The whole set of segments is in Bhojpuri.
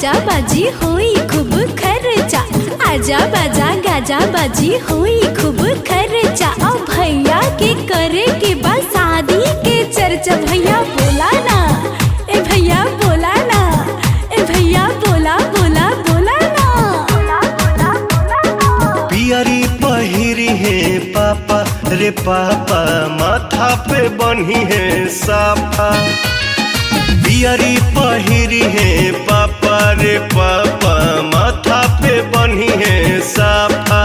गाजा बाजी होई खूब खर्चा, आजा बाजा गाजा बाजी होई खूब खर्चा। और भैया के करे के बाद शादी के चर्चा। भैया बोला ना, ए भैया बोला ना, ए भैया बोला बोला बोला ना। पियरी पहिरी है पापा रे पापा, माथा पे बनी है साफा। पियरी पहिरी है पापा रे पापा, माथा पे बनी है साफा।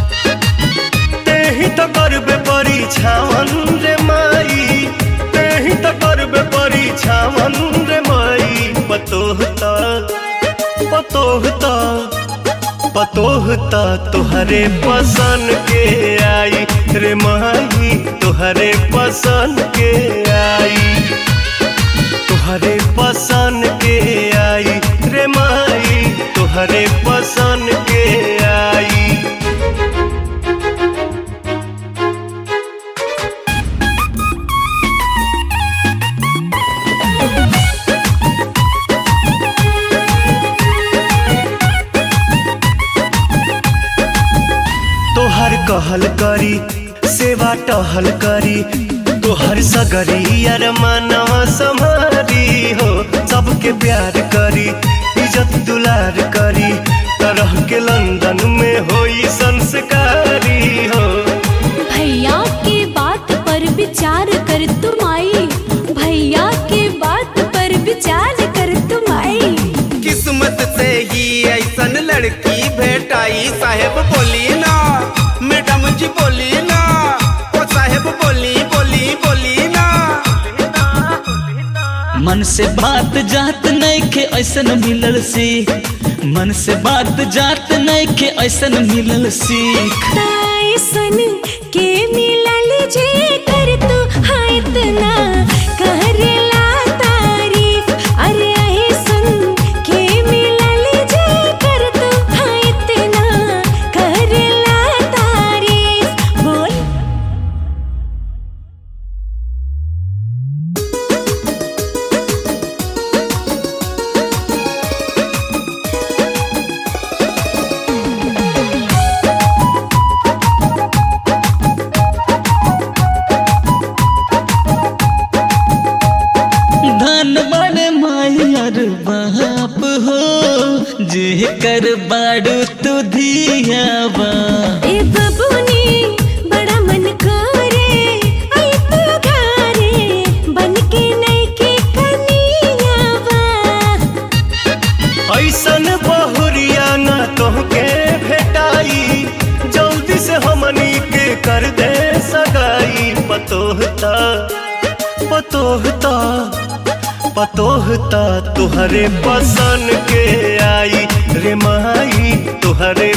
तेही तो करबे परीक्षावन रे माई, तेही तो करबे परीक्षावन रे माई। पतोहता पतोहता पतोहता तुहरे पसंद के आई रे माई, तुहरे पसंद के आई, तुहरे पसंद के आई रे माई, तुहरे पसंद के आई। तोहर कहल करी सेवा टहल करी, तोहर सगरी अरमानवा सम्हारी हो। सबके प्यार करी इज्जत दुलार करी, तरह के लंदन में होई संस्कारी हो। भैया के बात पर विचार कर तुम आई, भैया के बात पर विचार कर तुम आई। किस्मत से ही ऐसन लड़की भेटाई, साहेब बोली ना, मैडम जी बोली ना, ओ साहेब बोली बोली बोली ना। मन से बात जात नइखे ऐसन मिलल सीख, मन से बात जात नइखे ऐसन मिलल सीख। ताई सुन के मिलल जे कर तू हाँ इतना करेला तारीफ। अरे आई सुन के मिलल जे कर तू हाँ इतना करेला तारीफ। बोल धन बड़े मायर बाप हो, जे कर बाड़ू तू धियावा। ए बबुनी बड़ा मन करे आई तू घरे, बन के नइखे कनियावा। ऐसन बहुरिया ना तोहके भेटाई, जल्दी से हमनी के कर दे सगाई। पतोहता पतोहता पतोहता तुहरे पसंद के आई रे माई, तुहरे